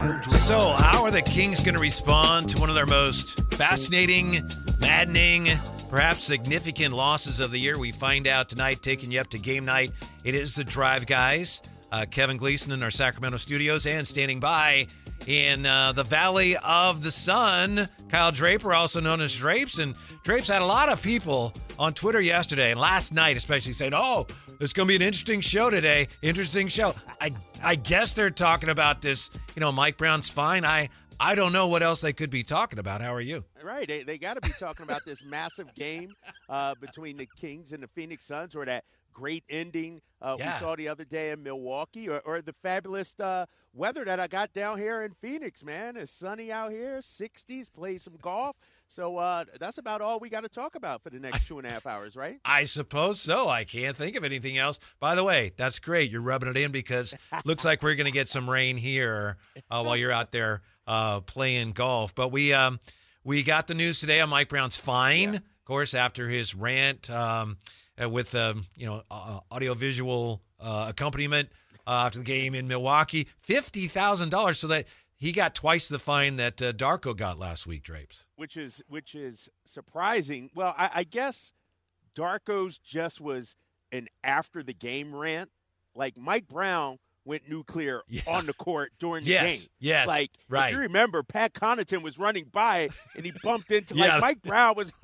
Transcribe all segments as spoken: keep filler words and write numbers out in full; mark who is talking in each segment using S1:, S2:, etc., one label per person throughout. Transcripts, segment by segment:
S1: So, how are the Kings going to respond to one of their most fascinating, maddening, perhaps significant losses of the year? We find out tonight, taking you up to game night. It is the Drive Guys, uh, Kevin Gleason in our Sacramento studios, and standing by in uh, the Valley of the Sun, Kyle Draper, also known as Drapes. And Drapes had a lot of people on Twitter yesterday and last night especially saying, oh, it's going to be an interesting show today. Interesting show. I I guess they're talking about this, you know, Mike Brown's fine. I I don't know what else they could be talking about. How are you?
S2: Right. They, they got to be talking about this massive game uh, between the Kings and the Phoenix Suns, or that great ending uh,
S1: Yeah.
S2: we saw the other day in Milwaukee, or, or the fabulous uh, weather that I got down here in Phoenix, man. It's sunny out here, sixties, play some golf. So uh, that's about all we got to talk about for the next two and a half hours, right?
S1: I suppose so. I can't think of anything else. By the way, that's great. You're rubbing it in because looks like we're going to get some rain here uh, while you're out there uh, playing golf. But we um, we got the news today on Mike Brown's fine,
S2: Yeah.
S1: of course, after his rant um, uh, with um, you know uh, audiovisual uh, accompaniment uh, after the game in Milwaukee, fifty thousand dollars. So that he got twice the fine that uh, Darko got last week, Drapes.
S2: Which is which is surprising. Well, I, I guess Darko's just was an after the game rant. Like Mike Brown went nuclear
S1: Yeah.
S2: on the court during the
S1: Yes,
S2: game.
S1: yes,
S2: Like
S1: right.
S2: if you remember, Pat Connaughton was running by and he bumped into like
S1: Yeah.
S2: Mike Brown was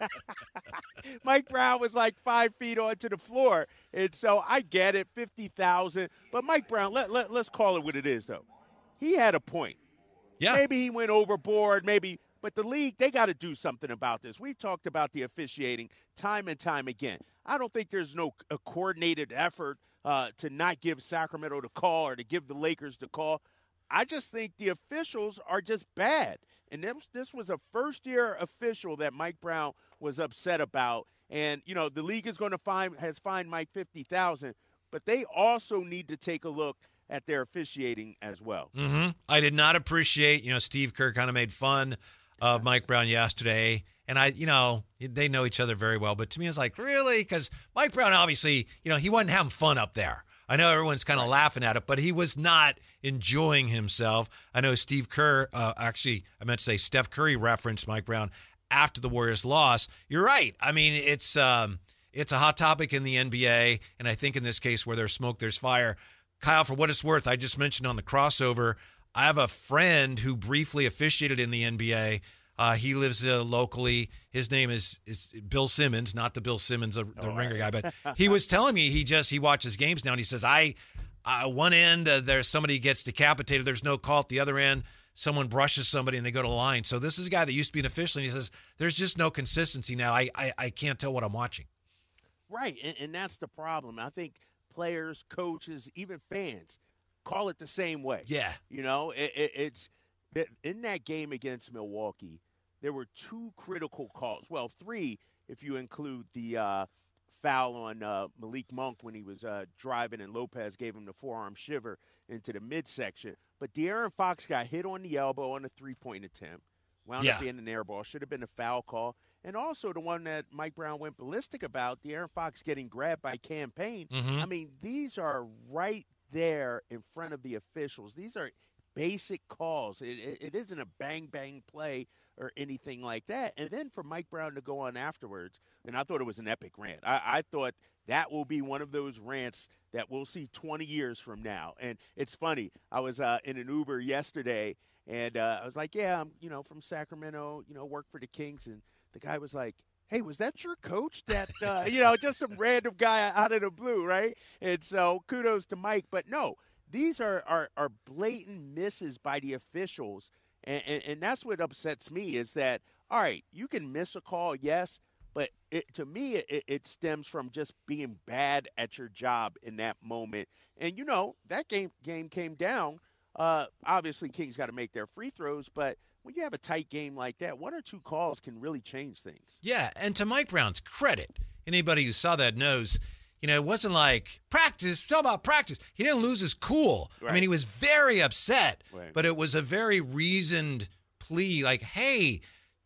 S2: Mike Brown was like five feet onto the floor. And so I get it, fifty thousand. But Mike Brown, let, let let's call it what it is though. He had a point.
S1: Yeah.
S2: Maybe he went overboard, maybe, but the league, they got to do something about this. We've talked about the officiating time and time again. I don't think there's no a coordinated effort uh, to not give Sacramento the call or to give the Lakers the call. I just think the officials are just bad. And this, this was a first-year official that Mike Brown was upset about. And, you know, the league is going to find has fined Mike fifty thousand dollars, but they also need to take a look at their officiating as well.
S1: Mm-hmm. I did not appreciate, you know, Steve Kerr kind of made fun of Mike Brown yesterday. And I, you know, they know each other very well. But to me, it's like, really? Because Mike Brown, obviously, you know, he wasn't having fun up there. I know everyone's kind of laughing at it, but he was not enjoying himself. I know Steve Kerr, uh, actually, I meant to say Steph Curry referenced Mike Brown after the Warriors loss. You're right. I mean, it's um, it's a hot topic in the N B A. And I think in this case where there's smoke, there's fire. Kyle, for what it's worth, I just mentioned on the crossover, I have a friend who briefly officiated in the N B A. Uh, he lives uh, locally. His name is, is Bill Simmons, not the Bill Simmons, the, the
S2: Oh,
S1: ringer
S2: right.
S1: guy. But he was telling me he just he watches games now, and he says, I, uh, one end, uh, there's somebody gets decapitated. There's no call. At the other end, someone brushes somebody, and they go to line. So this is a guy that used to be an official, and he says, there's just no consistency now. I, I, I can't tell what I'm watching.
S2: Right, and, and that's the problem. I think players, coaches, even fans call it the same way.
S1: Yeah.
S2: You know, it, it, it's in that game against Milwaukee, there were two critical calls. Well, three if you include the uh, foul on uh, Malik Monk when he was uh, driving and Lopez gave him the forearm shiver into the midsection. But De'Aaron Fox got hit on the elbow on a three-point attempt. Wound
S1: Yeah.
S2: up being an air ball. Should have been a foul call. And also the one that Mike Brown went ballistic about, De'Aaron Fox getting grabbed by Cam Payne.
S1: Mhm.
S2: I mean, these are right there in front of the officials. These are basic calls. It, it, it isn't a bang-bang play or anything like that. And then for Mike Brown to go on afterwards, and I thought it was an epic rant. I, I thought that will be one of those rants that we'll see twenty years from now. And it's funny. I was uh, in an Uber yesterday, and uh, I was like, yeah, I'm, you know, from Sacramento, you know, work for the Kings. And the guy was like, hey, was that your coach? That, uh, you know, just some random guy out of the blue, right? And so kudos to Mike. But no, these are, are, are blatant misses by the officials. And, and, and that's what upsets me is that, all right, you can miss a call, yes, but it, to me it, it stems from just being bad at your job in that moment. And, you know, that game game came down. Uh, obviously, Kings got to make their free throws, but when you have a tight game like that, one or two calls can really change things.
S1: Yeah, and to Mike Brown's credit, anybody who saw that knows, you know, it wasn't like practice, talk about practice. He didn't lose his cool.
S2: Right.
S1: I mean, he was very upset,
S2: Right.
S1: but it was a very reasoned plea like, hey,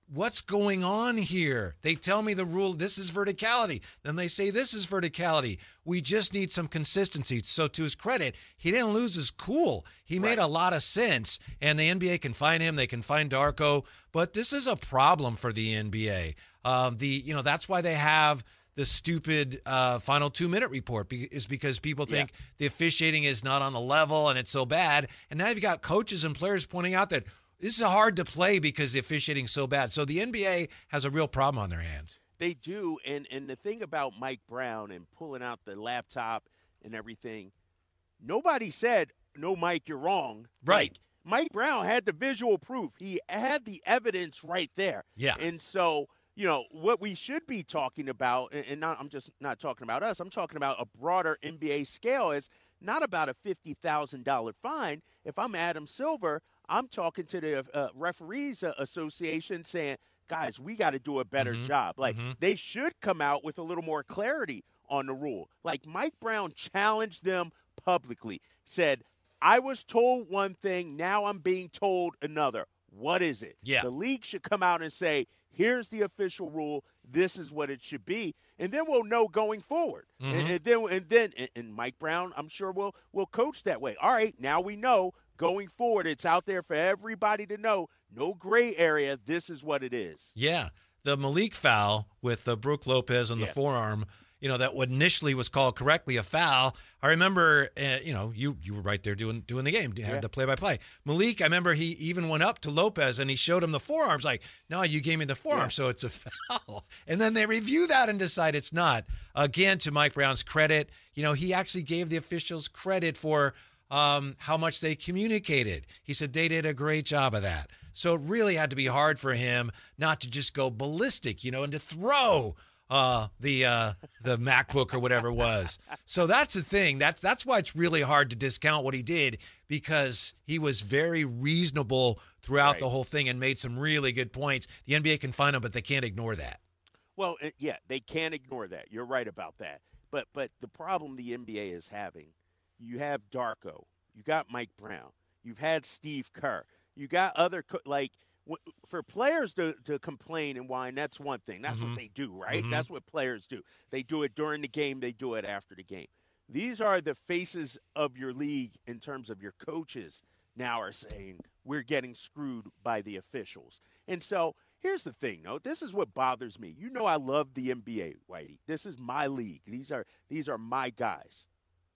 S1: what's going on here? They tell me the rule, this is verticality. Then they say this is verticality. We just need some consistency. So to his credit, he didn't lose his cool. He made
S2: Right.
S1: a lot of sense, and the N B A can find him. They can find Darko, but this is a problem for the N B A. Um, the you know that's why they have the stupid uh, final two-minute report be- is because people think
S2: Yeah.
S1: the officiating is not on the level and it's so bad. And now you've got coaches and players pointing out that this is hard to play because the officiating is so bad. So the N B A has a real problem on their hands.
S2: They do, and and the thing about Mike Brown and pulling out the laptop and everything, nobody said, "No, Mike, you're wrong."
S1: Right.
S2: Like, Mike Brown had the visual proof. He had the evidence right there.
S1: Yeah.
S2: And so, you know, what we should be talking about, and and not, I'm just not talking about us, I'm talking about a broader N B A scale, is not about a fifty thousand dollars fine. If I'm Adam Silver, I'm talking to the uh, Referees Association saying, guys, we got to do a better
S1: Mhm.
S2: job. Like,
S1: Mhm.
S2: they should come out with a little more clarity on the rule. Like, Mike Brown challenged them publicly, said, I was told one thing, now I'm being told another. What is it?
S1: Yeah.
S2: The league should come out and say, here's the official rule. This is what it should be. And then we'll know going forward.
S1: Mhm.
S2: And, and then, and then, and, and Mike Brown, I'm sure will will coach that way. All right, now we know going forward. It's out there for everybody to know. No gray area. This is what it is.
S1: Yeah. The Malik foul with the Brook Lopez on the
S2: Yeah.
S1: forearm, you know, that what initially was called correctly a foul. I remember, uh, you know, you you were right there doing doing the game. You had
S2: Yeah.
S1: the play-by-play. Malik, I remember he even went up to Lopez and he showed him the forearms like, no, you gave me the forearm,
S2: Yeah.
S1: so it's a foul. And then they review that and decide it's not. Again, to Mike Brown's credit, you know, he actually gave the officials credit for um, how much they communicated. He said they did a great job of that. So it really had to be hard for him not to just go ballistic, you know, and to throw uh, the uh, the MacBook or whatever it was. So that's the thing. That's that's why it's really hard to discount what he did, because he was very reasonable throughout
S2: Right.
S1: the whole thing and made some really good points. The N B A can find him, but they can't ignore that.
S2: Well, uh, yeah, they can't ignore that. You're right about that. But but the problem the N B A is having, you have Darko, you got Mike Brown, you've had Steve Kerr, you got other co- like w- for players to, to complain and whine. That's one thing. That's
S1: Mhm.
S2: what they do, right?
S1: Mhm.
S2: That's what players do. They do it during the game. They do it after the game. These are the faces of your league in terms of your coaches. Now are saying we're getting screwed by the officials, and so. Here's the thing, though. This is what bothers me. You know I love the N B A, Whitey. This is my league. These are these are my guys.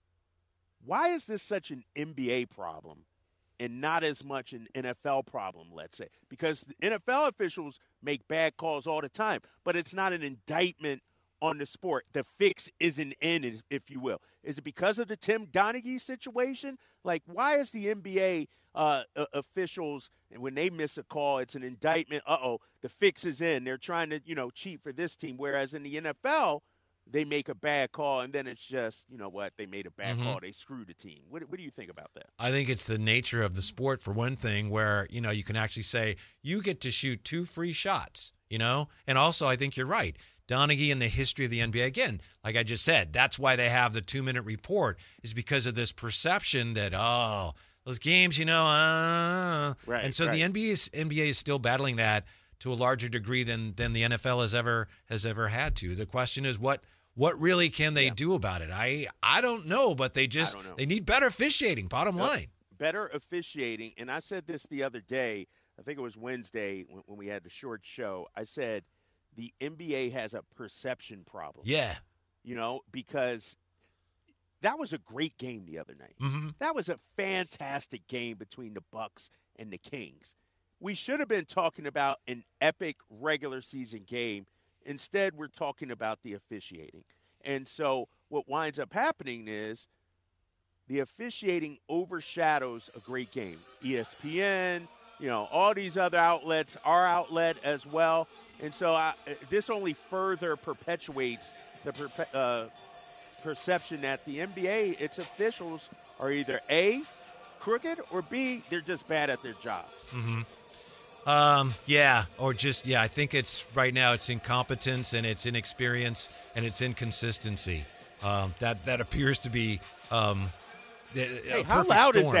S2: Why is this such an N B A problem and not as much an N F L problem, let's say? Because the N F L officials make bad calls all the time, but it's not an indictment on the sport. The fix isn't in, if you will. Is it because of the Tim Donaghy situation? Like, why is the N B A uh, uh, officials, and when they miss a call, it's an indictment? Uh-oh, the fix is in. They're trying to, you know, cheat for this team. Whereas in the N F L, they make a bad call, and then it's just, you know what, they made a bad
S1: Mhm.
S2: call. They screwed the team. What, what do you think about that?
S1: I think it's the nature of the sport, for one thing, where, you know, you can actually say you get to shoot two free shots, you know? And also, I think you're right. Donaghy and the history of the N B A, again, like I just said, that's why they have the two-minute report, is because of this perception that, oh, those games, you know, uh,
S2: Right,
S1: and so
S2: right.
S1: the N B A is, N B A is still battling that to a larger degree than than the N F L has ever has ever had to. The question is, what what really can they
S2: Yeah.
S1: do about it? I I don't know, but they just
S2: don't know.
S1: they need better officiating. Bottom
S2: Yep.
S1: line.
S2: Better officiating, and I said this the other day, I think it was Wednesday when, when we had the short show. I said the N B A has a perception problem.
S1: Yeah.
S2: You know, because that was a great game the other night.
S1: Mm-hmm.
S2: That was a fantastic game between the Bucks and the Kings. We should have been talking about an epic regular season game. Instead, we're talking about the officiating. And so what winds up happening is the officiating overshadows a great game. E S P N, you know, all these other outlets, our outlet as well. And so I, this only further perpetuates the perpe- uh, perception that the N B A, its officials, are either A, crooked, or B, they're just bad at their jobs.
S1: Mm-hmm. Um, yeah, or just yeah. I think it's right now it's incompetence and it's inexperience and it's inconsistency. Um, that that appears to be um, the- a
S2: Hey, how
S1: perfect
S2: loud is
S1: storm.
S2: that?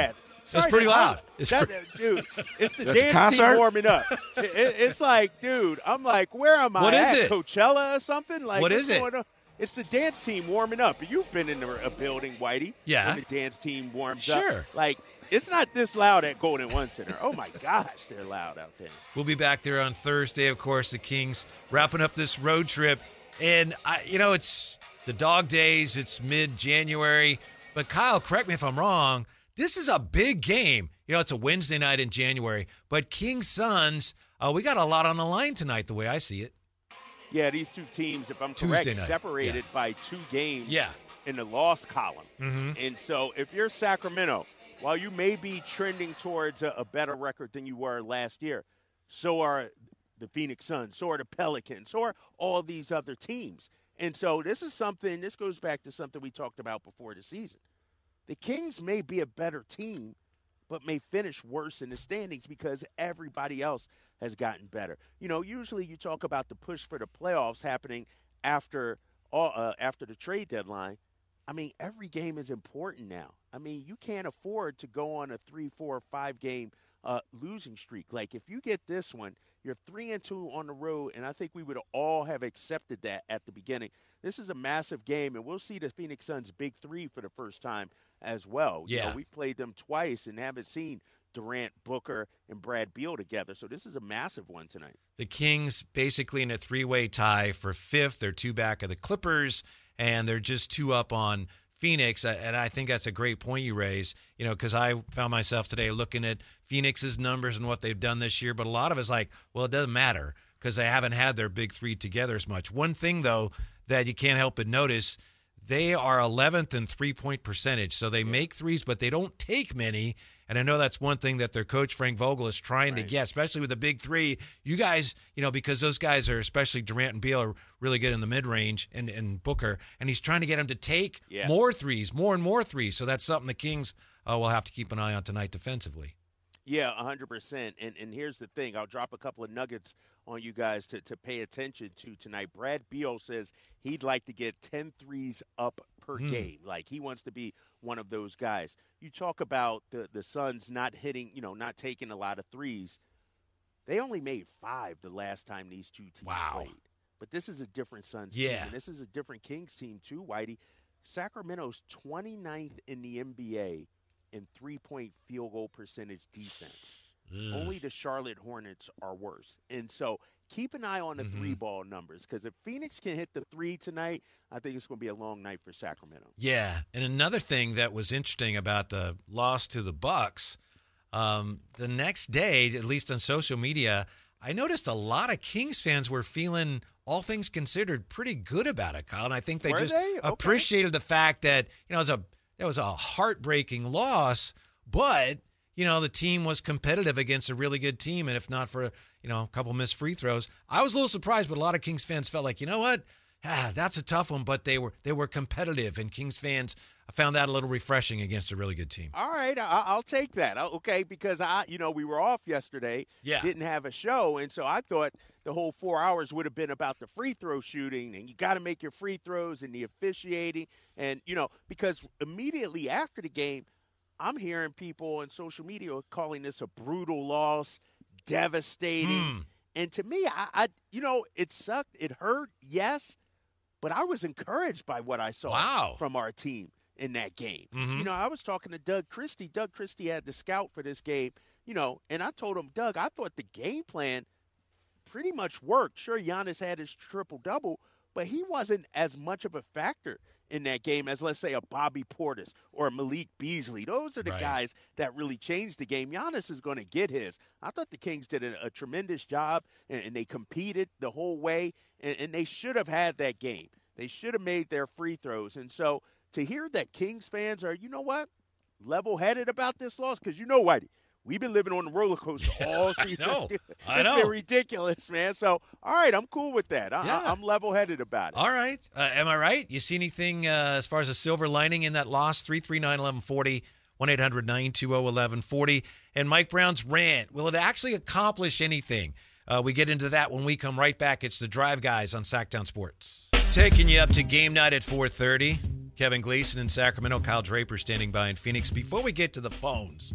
S2: Sorry,
S1: it's pretty
S2: dude,
S1: loud.
S2: I'm-
S1: It's
S2: that-
S1: pretty-
S2: dude, it's the
S3: At the
S2: dance
S3: concert?
S2: team warming up. It- it- it's like, dude, I'm like, where am I
S1: What is
S2: at?
S1: it?
S2: Coachella or something? Like,
S1: What
S2: what's
S1: is it?
S2: going on? It's the dance team warming up. You've been in a, a building, Whitey.
S1: Yeah.
S2: When the dance team warms
S1: Sure.
S2: up. Like, it's not this loud at Golden One Center. Oh, my gosh, they're loud out there.
S1: We'll be back there on Thursday, of course, the Kings wrapping up this road trip. And, I, you know, it's the dog days. It's mid-January. But, Kyle, correct me if I'm wrong. This is a big game. You know, it's a Wednesday night in January. But Kings Suns, uh, we got a lot on the line tonight, the way I see it.
S2: Yeah, these two teams, if I'm
S1: Tuesday
S2: correct,
S1: night.
S2: separated
S1: Yeah.
S2: by two games
S1: Yeah.
S2: in the loss column.
S1: Mm-hmm.
S2: And so if you're Sacramento, while you may be trending towards a, a better record than you were last year, so are the Phoenix Suns, so are the Pelicans, so are all these other teams. And so this is something, this goes back to something we talked about before the season. The Kings may be a better team, but may finish worse in the standings because everybody else has gotten better. You know, usually you talk about the push for the playoffs happening after all, uh, after the trade deadline. I mean, every game is important now. I mean, you can't afford to go on a three, four, five game uh, losing streak. Like, if you get this one, you're three and two on the road, and I think we would all have accepted that at the beginning. This is a massive game, and we'll see the Phoenix Suns' big three for the first time as well. You
S1: Yeah.
S2: know, we played them twice and haven't seen Durant, Booker, and Brad Beal together. So this is a massive one tonight.
S1: The Kings basically in a three-way tie for fifth. They're two back of the Clippers, and they're just two up on Phoenix. And I think that's a great point you raise, you know, because I found myself today looking at Phoenix's numbers and what they've done this year. But a lot of it's like, well, it doesn't matter because they haven't had their big three together as much. One thing, though, that you can't help but notice, they are eleventh in three-point percentage. So they make threes, but they don't take many. And I know that's one thing that their coach, Frank Vogel, is trying
S2: Right.
S1: to get, especially with the big three. You guys, you know, because those guys are, especially Durant and Beal, are really good in the mid-range, and, and Booker. And he's trying to get them to take
S2: Yeah.
S1: more threes, more and more threes. So that's something the Kings uh, will have to keep an eye on tonight defensively.
S2: Yeah, one hundred percent. And and here's the thing. I'll drop a couple of nuggets on you guys to, to pay attention to tonight. Brad Beal says he'd like to get ten threes up per
S1: Hmm.
S2: game. Like, he wants to be one of those guys. You talk about the, the Suns not hitting, you know, not taking a lot of threes. They only made five the last time these two teams
S1: Wow.
S2: played. But this is a different Suns
S1: Yeah.
S2: team. And this is a different Kings team, too, Whitey. Sacramento's twenty-ninth in the N B A in three-point field goal percentage defense. Only the Charlotte Hornets are worse. And so keep an eye on the
S1: Mhm.
S2: three-ball numbers because if Phoenix can hit the three tonight, I think it's going to be a long night for Sacramento.
S1: Yeah, and another thing that was interesting about the loss to the Bucks, um, the next day, at least on social media, I noticed a lot of Kings fans were feeling, all things considered, pretty good about it, Kyle. And I think they
S2: Were
S1: just
S2: they? Okay.
S1: appreciated the fact that, you know, it was a that was a heartbreaking loss, but you know, the team was competitive against a really good team, and if not for, you know, a couple missed free throws, I was a little surprised, but a lot of Kings fans felt like, you know what, ah, that's a tough one, but they were they were competitive, and Kings fans found that a little refreshing against a really good team.
S2: All right, I- I'll take that. I'll- Okay, because I, you know, we were off yesterday,
S1: Yeah.
S2: didn't have a show, and so I thought the whole four hours would have been about the free throw shooting, and you got to make your free throws and the officiating, and you know, because immediately after the game, I'm hearing people on social media calling this a brutal loss, devastating,
S1: Hmm.
S2: and to me, I, I, you know, it sucked, it hurt, yes, but I was encouraged by what I saw
S1: Wow.
S2: from our team in that game.
S1: Mhm.
S2: You know, I was talking to Doug Christie. Doug Christie had the scout for this game, you know, and I told him, Doug, I thought the game plan pretty much worked. Sure, Giannis had his triple-double, but he wasn't as much of a factor in that game as, let's say, a Bobby Portis or a Malik Beasley. Those are the
S1: Right.
S2: guys that really changed the game. Giannis is going to get his. I thought the Kings did a, a tremendous job, and, and they competed the whole way, and, and they should have had that game. They should have made their free throws. And so to hear that Kings fans are, you know what, level-headed about this loss, because you know, Whitey, we've been living on the roller coaster all season.
S1: know.
S2: It's
S1: I know.
S2: been ridiculous, man. So, all right, I'm cool with that. I,
S1: Yeah.
S2: I, I'm level-headed about it.
S1: All right. Uh, am I right? You see anything uh, as far as a silver lining in that loss? three three nine, eleven forty, one eight hundred, nine two zero, eleven forty. And Mike Brown's rant, will it actually accomplish anything? Uh, we get into that when we come right back. It's the Drive Guys on Sacktown Sports. Taking you up to game night at four thirty. Kevin Gleason in Sacramento, Kyle Draper standing by in Phoenix. Before we get to the phones,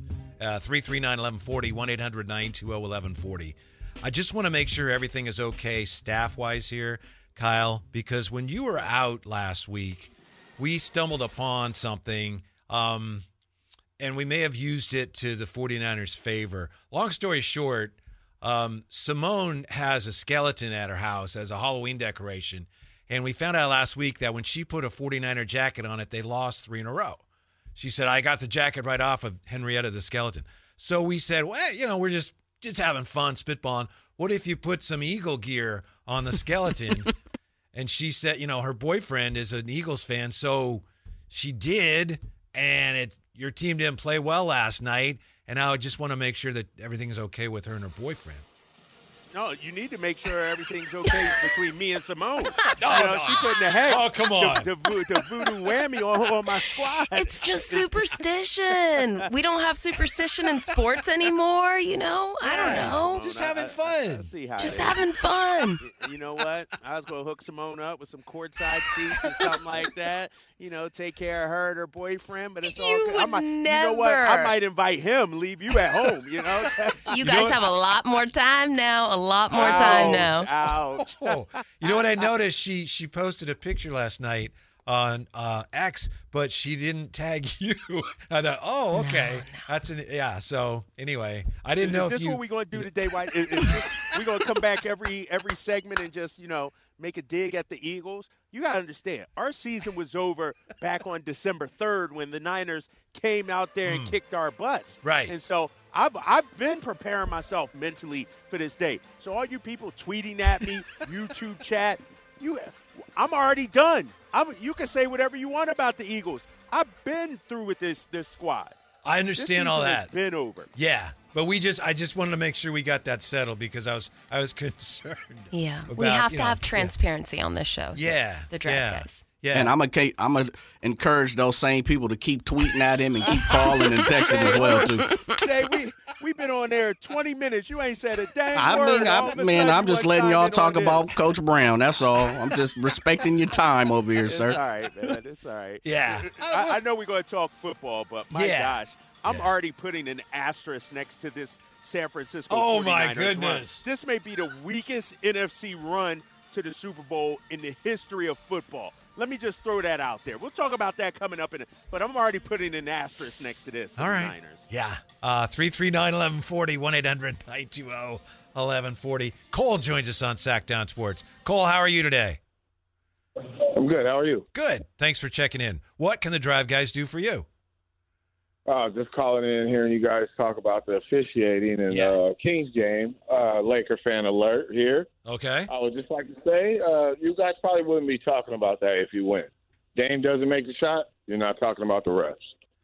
S1: Uh, three three nine, one one four zero, one eight hundred, nine two zero, one one four zero. I just want to make sure everything is okay staff-wise here, Kyle, because when you were out last week, we stumbled upon something, um, and we may have used it to the 49ers' favor. Long story short, um, Simone has a skeleton at her house as a Halloween decoration, and we found out last week that when she put a 49er jacket on it, they lost three in a row. She said, I got the jacket right off of Henrietta the skeleton. So we said, well, you know, we're just, just having fun, spitballing. What if you put some Eagle gear on the skeleton? And she said, you know, her boyfriend is an Eagles fan, so she did, and it, your team didn't play well last night, and I just want to make sure that everything is okay with her and her boyfriend.
S2: No, you need to make sure everything's okay between me and Simone.
S1: No,
S2: you know,
S1: no.
S2: she putting the heck,
S1: Oh, come on.
S2: the, the, the voodoo whammy on, on my squad.
S3: It's just superstition. We don't have superstition in sports anymore, you know? I don't know.
S1: Just
S2: I-
S1: having
S2: I-
S1: fun.
S2: I see how
S3: Just
S2: it is.
S3: having fun.
S2: You know what? I was going to hook Simone up with some courtside seats or something like that. You know, take care of her and her boyfriend. But it's all
S3: You
S2: good. I
S3: would
S2: might, You know what? I
S3: never.
S2: might invite him. Leave you at home. You know.
S3: You
S1: know
S3: guys
S1: what?
S3: have a lot more time now. A lot more
S2: Ouch,
S3: time now.
S2: Ouch.
S1: Oh, you know what I noticed? She she posted a picture last night on uh, X, but she didn't tag you. I thought, oh, okay, that's an yeah. So anyway, I didn't know
S2: Is
S1: if
S2: this
S1: you.
S2: what we're going to do today, White? Is, is this, we're going to come back every every segment and just, you know, make a dig at the Eagles? You got to understand, our season was over back on December third when the Niners came out there and kicked our butts.
S1: Right.
S2: And so I've, I've been preparing myself mentally for this day. So all you people tweeting at me, YouTube chat, you, I'm already done. I'm, you can say whatever you want about the Eagles. I've been through with this this squad.
S1: I
S2: This
S1: understand all
S2: season has
S1: that.
S2: been over.
S1: Yeah, but we just I just wanted to make sure we got that settled because I was I was concerned.
S3: Yeah. we
S1: about,
S3: have
S1: you
S3: to
S1: know,
S3: have transparency on this show.
S1: Yeah,
S3: The draft
S1: yeah,
S3: guys.
S1: Yeah,
S4: And I'm gonna I'm gonna encourage those same people to keep tweeting at him and keep calling and texting as well too.
S2: Jay, we we've been on there twenty minutes. You ain't said a dang
S4: I
S2: word.
S4: mean,
S2: All
S4: I,
S2: of a
S4: man,
S2: sudden
S4: I'm
S2: you
S4: just
S2: wanna
S4: letting
S2: chime
S4: y'all
S2: in
S4: talk
S2: on
S4: about
S2: this.
S4: Coach Brown. That's all. I'm just respecting your time over here,
S2: It's
S4: sir.
S2: all right, man. It's all right.
S1: Yeah.
S2: I, I know we're going to talk football, but my
S1: Yeah.
S2: gosh, I'm
S1: Yeah.
S2: already putting an asterisk next to this San Francisco
S1: Oh, my
S2: 49ers
S1: goodness.
S2: run. This may be the weakest N F C run to the Super Bowl in the history of football. Let me just throw that out there. We'll talk about that coming up in it, but I'm already putting an asterisk next to this for
S1: all
S2: the
S1: right.
S2: Niners.
S1: Yeah, uh, three three nine, one one four zero, one eight hundred, nine two zero, one one four zero. Cole joins us on Sackdown Sports. Cole, how are you today?
S5: I'm good. How are you?
S1: Good. Thanks for checking in. What can the Drive Guys do for you?
S5: Uh, just calling in, hearing you guys talk about the officiating in
S1: Yeah.
S5: uh, Kings game. Uh, Laker fan alert here.
S1: Okay.
S5: I would just like to say, uh, you guys probably wouldn't be talking about that if you win. Dame doesn't make the shot, you're not talking about the refs.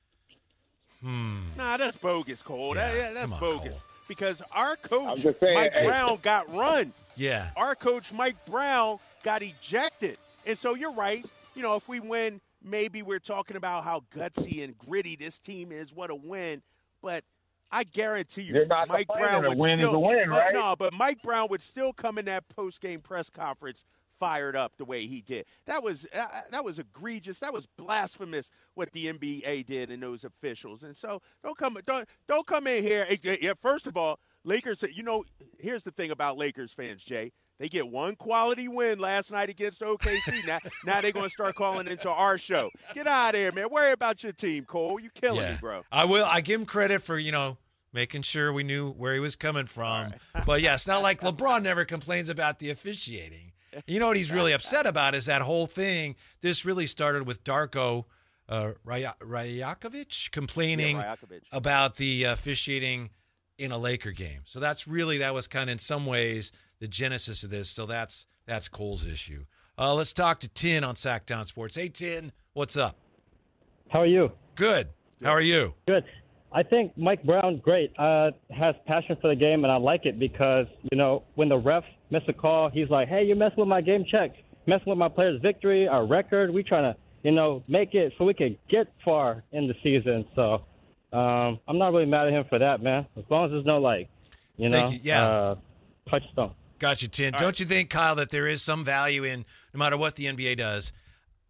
S1: Hmm.
S2: Nah, that's bogus, Cole.
S1: Yeah,
S2: That- yeah, that's
S1: come on,
S2: bogus.
S1: Cole.
S2: Because our
S5: I'm
S2: coach,
S5: just saying,
S2: Mike
S5: hey.
S2: Brown, got run.
S1: Yeah.
S2: Our coach, Mike Brown, got ejected. And so you're right. You know, if we win, maybe we're talking about how gutsy and gritty this team is. What a win. But I guarantee you,
S5: You're not
S2: Mike
S5: complaining.
S2: Brown
S5: A
S2: would
S5: win is
S2: still
S5: a win,
S2: but
S5: right?
S2: No, but Mike Brown would still come in that post-game press conference fired up the way he did. That was uh, that was egregious. That was blasphemous what the N B A did and those officials. And so don't come don't don't come in here. Yeah, first of all, Lakers. You know, here's the thing about Lakers fans, Jay. They get one quality win last night against O K C. now, now they're going to start calling into our show. Get out of here, man. Worry about your team, Cole. You killing
S1: Yeah.
S2: me, bro.
S1: I will. I give him credit for, you know, making sure we knew where he was coming from. But, yeah, it's not like LeBron never complains about the officiating. You know what he's really upset about is that whole thing. This really started with Darko uh, Raya- Rajakovic complaining
S2: Yeah, Rajakovic.
S1: about the officiating in a Laker game. So that's really, that was kind of in some ways the genesis of this. So that's that's Cole's issue. Uh, let's talk to Tin on Sacktown Sports. Hey, Tin, what's up?
S6: How are you?
S1: Good. How are you?
S6: Good. I think Mike Brown, great, uh, has passion for the game, and I like it because, you know, when the ref miss a call, he's like, hey, you're messing with my game check, messing with my players' victory, our record. We trying to, you know, make it so we can get far in the season. So um, I'm not really mad at him for that, man, as long as there's no, like, you know,
S1: Thank you. Yeah.
S6: uh, touchstone.
S1: Got you, Tin. Don't you think, Kyle, that there is some value in, no matter what the N B A does,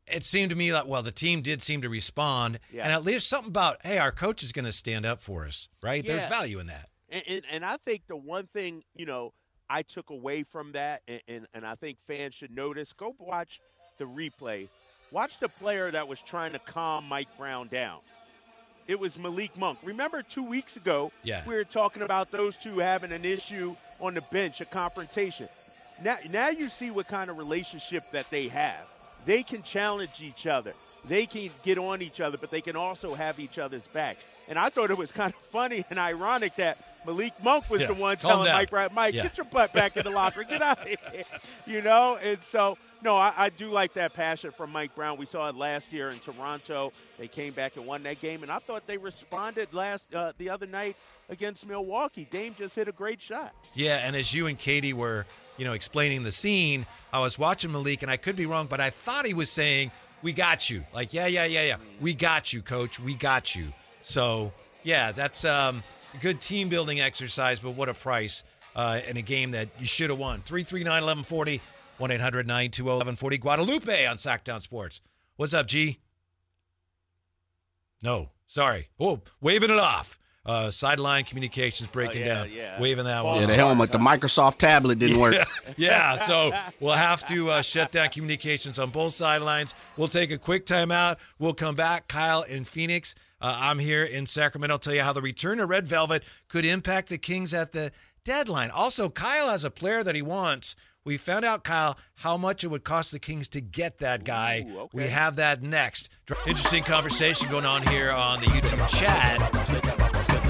S1: it seemed to me like, well, the team did seem to respond.
S2: Yeah.
S1: And at least something about, hey, our coach is going to stand up for us, right?
S2: Yeah.
S1: There's value in that.
S2: And, and, and I think the one thing, you know, I took away from that, and, and, and I think fans should notice, go watch the replay. Watch the player that was trying to calm Mike Brown down. It was Malik Monk. Remember two weeks ago,
S1: yeah.
S2: we were talking about those two having an issue on the bench, a confrontation. Now, now you see what kind of relationship that they have. They can challenge each other. They can get on each other, but they can also have each other's back. And I thought it was kind of funny and ironic that Malik Monk was
S1: yeah.
S2: the one
S1: Calm
S2: telling
S1: down.
S2: Mike Brown, Mike,
S1: yeah.
S2: get your butt back in the locker. Get out of here. You know? And so, no, I, I do like that passion from Mike Brown. We saw it last year in Toronto. They came back and won that game. And I thought they responded last uh, the other night against Milwaukee. Dame just hit a great shot.
S1: Yeah, and as you and Katie were, you know, explaining the scene, I was watching Malik, and I could be wrong, but I thought he was saying, we got you. Like, yeah, yeah, yeah, yeah. We got you, coach. We got you. So, yeah, that's um, a good team-building exercise, but what a price uh, in a game that you should have won. three three nine, eleven forty, one eight hundred, nine two zero, eleven forty. Guadalupe on Sacktown Sports. What's up, G? No, sorry. Oh, waving it off. Uh, sideline communications breaking
S2: Oh, yeah,
S1: down.
S2: yeah.
S1: Waving that one
S4: Yeah,
S1: off.
S4: the helmet, the Microsoft tablet didn't work.
S1: Yeah, yeah, so we'll have to uh, shut down communications on both sidelines. We'll take a quick timeout. We'll come back. Kyle in Phoenix. Uh, I'm here in Sacramento. I'll tell you how the return of Red Velvet could impact the Kings at the deadline. Also, Kyle has a player that he wants. We found out, Kyle, how much it would cost the Kings to get that guy.
S2: Ooh, okay.
S1: We have that next. Interesting conversation going on here on the YouTube chat.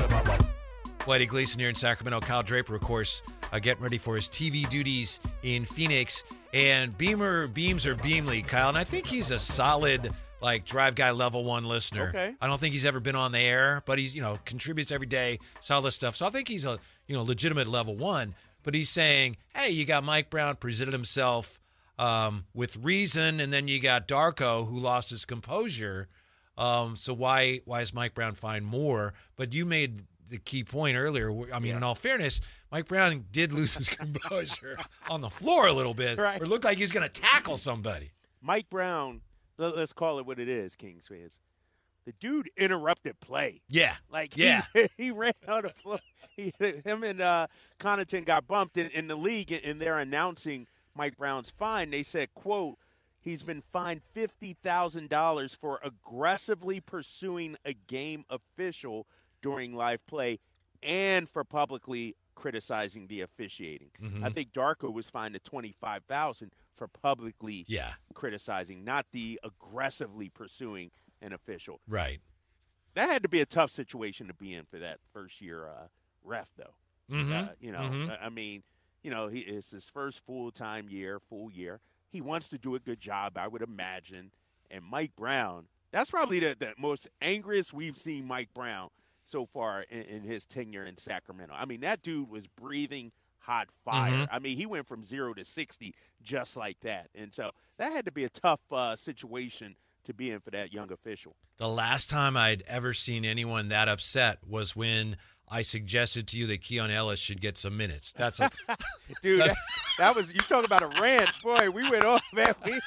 S1: Whitey Gleason here in Sacramento. Kyle Draper, of course, uh, getting ready for his T V duties in Phoenix. And Beamer, Beams or Beamley, Kyle. And I think he's a solid, like, Drive Guy level one listener.
S2: Okay.
S1: I don't think he's ever been on the air, but he's, you know, contributes every day, solid stuff. So I think he's a, you know, legitimate level one. But he's saying, hey, you got Mike Brown presented himself um, with reason, and then you got Darko, who lost his composure. Um, so why why is Mike Brown fined more? But you made the key point earlier. I mean,
S2: Yeah.
S1: in all fairness, Mike Brown did lose his composure on the floor a little bit.
S2: Right.
S1: Or it looked like he was going to tackle somebody.
S2: Mike Brown, let, let's call it what it is, Kings fans. The dude interrupted play.
S1: Yeah.
S2: Like,
S1: Yeah.
S2: he, he ran out of floor. He, him and uh, Connaughton got bumped in, in the league, and they're announcing Mike Brown's fine. They said, quote, he's been fined fifty thousand dollars for aggressively pursuing a game official during live play and for publicly criticizing the officiating.
S1: Mhm.
S2: I think Darko was fined at twenty-five thousand dollars for publicly
S1: Yeah.
S2: criticizing, not the aggressively pursuing an official.
S1: Right.
S2: That had to be a tough situation to be in for that first year uh, ref, though.
S1: Mm-hmm.
S2: Uh, you know,
S1: Mhm.
S2: I- I mean, you know, he, it's his first full-time year, full year. He wants to do a good job, I would imagine. And Mike Brown, that's probably the, the most angriest we've seen Mike Brown so far in, in his tenure in Sacramento. I mean, that dude was breathing hot fire.
S1: Mhm.
S2: I mean, he went from zero to sixty just like that. And so that had to be a tough uh, situation to be in for that young official.
S1: The last time I'd ever seen anyone that upset was when I suggested to you that Keon Ellis should get some minutes. That's a,
S2: Dude, that, that was – you talk about a rant. Boy, we went off, man. We,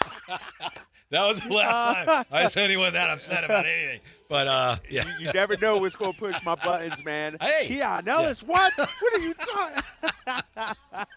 S1: that was the last time I saw anyone that upset about anything. But, uh, yeah.
S2: you, you never know what's going to push my buttons, man.
S1: Hey.
S2: Keon Ellis, what? What are you talking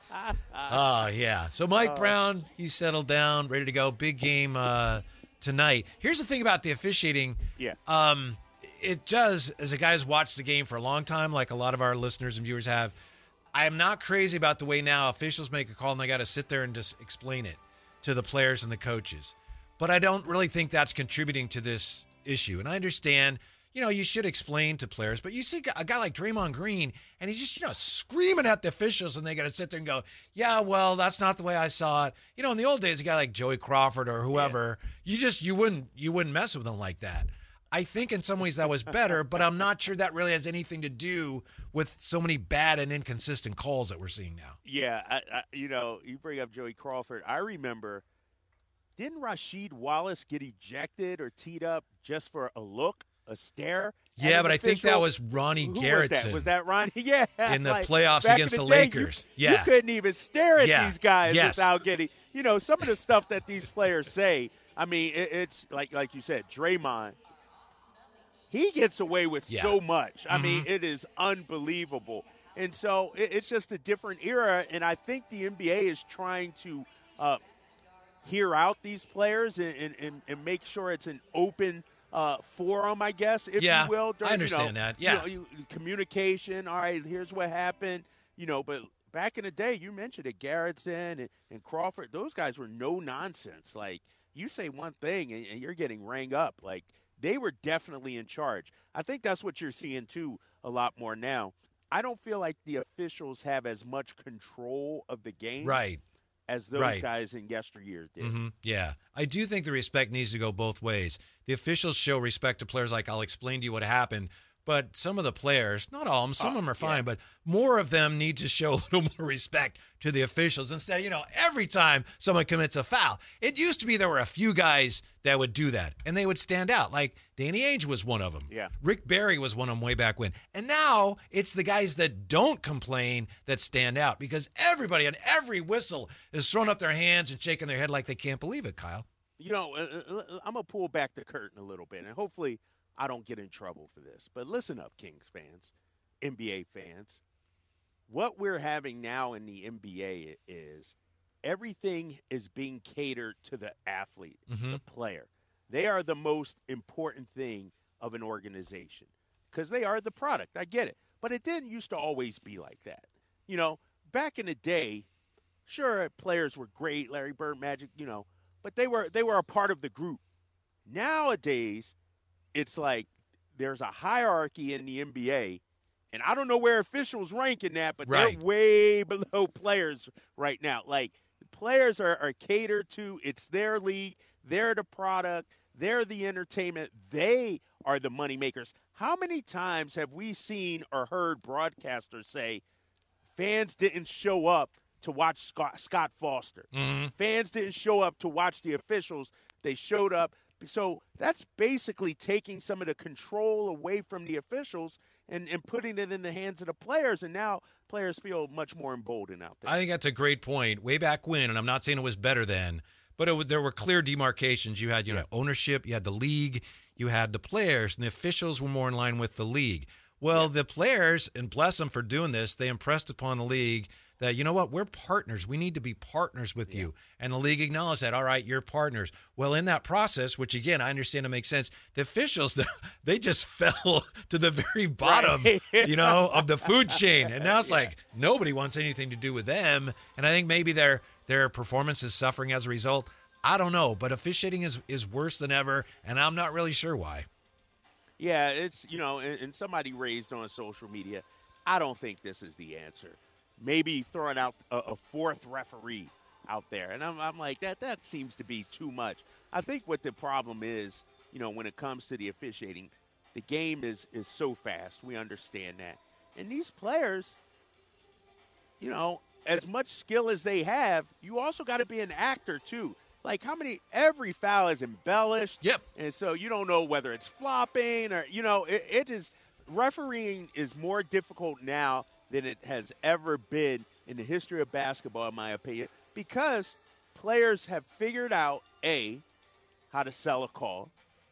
S1: Oh, yeah. So Mike Brown, he's settled down, ready to go. Big game uh, tonight. Here's the thing about the officiating.
S2: Yeah.
S1: Um, it does, as a guy who's watched the game for a long time, like a lot of our listeners and viewers have, I am not crazy about the way now officials make a call and they got to sit there and just explain it to the players and the coaches. But I don't really think that's contributing to this issue. And I understand, you know, you should explain to players, but you see a guy like Draymond Green, and he's just, you know, screaming at the officials, and they got to sit there and go, yeah, well, that's not the way I saw it. You know, in the old days, a guy like Joey Crawford or whoever, you just, you wouldn't, you wouldn't mess with them like that. I think in some ways that was better, but I'm not sure that really has anything to do with so many bad and inconsistent calls that we're seeing now.
S2: Yeah, I, I, you know, you bring up Joey Crawford. I remember, didn't Rasheed Wallace get ejected or teed up just for a look, a stare? at
S1: Yeah,
S2: an
S1: but I think that
S2: official?
S1: was Ronnie
S2: Who
S1: Garrettson.
S2: Was that? was that Ronnie? Yeah.
S1: In the
S2: like,
S1: playoffs
S2: back
S1: against
S2: in
S1: the
S2: day,
S1: Lakers.
S2: You,
S1: Yeah.
S2: you couldn't even stare at
S1: Yeah.
S2: these guys
S1: Yes.
S2: without getting, you know, some of the stuff that these players say I mean, it, it's like like you said, Draymond. He gets away with
S1: Yeah.
S2: so much. I
S1: Mm-hmm.
S2: mean, it is unbelievable. And so it, it's just a different era. And I think the N B A is trying to uh, hear out these players and, and, and, and make sure it's an open uh, forum, I guess, if
S1: Yeah,
S2: you will.
S1: I understand
S2: you know,
S1: that. Yeah.
S2: You know, you, communication. All right, here's what happened. You know, but back in the day, you mentioned it, Garrettson and, and Crawford. Those guys were no nonsense. Like, you say one thing and, and you're getting rang up. Like, they were definitely in charge. I think that's what you're seeing, too, a lot more now. I don't feel like the officials have as much control of the game
S1: Right.
S2: as those
S1: Right.
S2: guys in yesteryear did.
S1: hmm Yeah. I do think the respect needs to go both ways. The officials show respect to players like, I'll explain to you what happened. But some of the players, not all of them, some of them are fine, but more of them need to show a little more respect to the officials instead of, you know, every time someone commits a foul. It used to be there were a few guys that would do that, and they would stand out. Like Danny Ainge was one of them.
S2: Yeah.
S1: Rick Barry was one of them way back when. And now it's the guys that don't complain that stand out because everybody on every whistle is throwing up their hands and shaking their head like they can't believe it, Kyle.
S2: You know, uh, uh, I'm going to pull back the curtain a little bit, and hopefully I don't get in trouble for this. But listen up, Kings fans, N B A fans. What we're having now in the N B A is everything is being catered to the athlete,
S1: Mhm.
S2: the player. They are the most important thing of an organization because they are the product. I get it. But it didn't used to always be like that. You know, back in the day, sure, players were great, Larry Bird, Magic, you know, but they were they were a part of the group. Nowadays, it's like there's a hierarchy in the N B A, and I don't know where officials rank in that, but
S1: Right.
S2: they're way below players right now. Like, players are, are catered to. It's their league. They're the product. They're the entertainment. They are the moneymakers. How many times have we seen or heard broadcasters say fans didn't show up to watch Scott, Scott Foster?
S1: Mhm.
S2: Fans didn't show up to watch the officials. They showed up. So that's basically taking some of the control away from the officials and, and putting it in the hands of the players. And now players feel much more emboldened out there.
S1: I think that's a great point. Way back when, and I'm not saying it was better then, but it, wa- there were clear demarcations. You had, you know, ownership, you had the league, you had the players, and the officials were more in line with the league. Well, the players, and bless them for doing this, they impressed upon the league that, you know what, we're partners. We need to be partners with you. And the league acknowledged that, all right, you're partners. Well, in that process, which again, I understand it makes sense, the officials, they just fell to the very bottom,
S2: Right.
S1: you know, of the food chain. And now it's like nobody wants anything to do with them. And I think maybe their their performance is suffering as a result. I don't know, but officiating is, is worse than ever, and I'm not really sure why.
S2: Yeah, it's, you know, and, and somebody raised on social media, I don't think this is the answer. Maybe throwing out a, a fourth referee out there. And I'm, I'm like, that that seems to be too much. I think what the problem is, you know, when it comes to the officiating, the game is, is so fast. We understand that. And these players, you know, as much skill as they have, you also got to be an actor, too. Like, how many – every foul is embellished.
S1: Yep.
S2: And so you don't know whether it's flopping or, you know, it, it is – refereeing is more difficult now than it has ever been in the history of basketball, in my opinion, because players have figured out, A, how to sell a call,